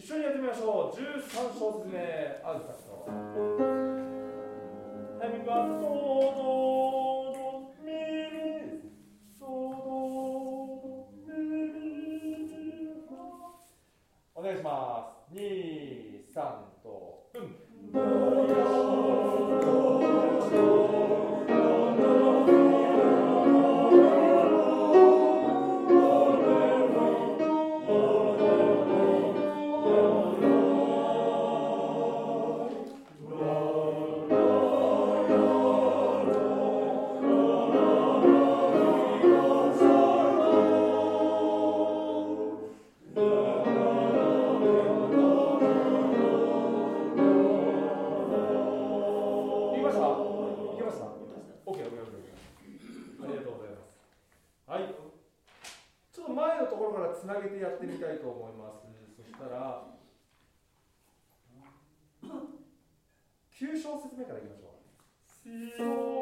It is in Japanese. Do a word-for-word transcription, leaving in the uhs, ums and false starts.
一緒にやってみましょう。じゅうさん小節目、アウトカット。タイミングはソドドミミソドドミミファ。お願いします。に、さんと、うん。つなげてやってみたいと思います。そしたらきゅう小節目からいきましょう。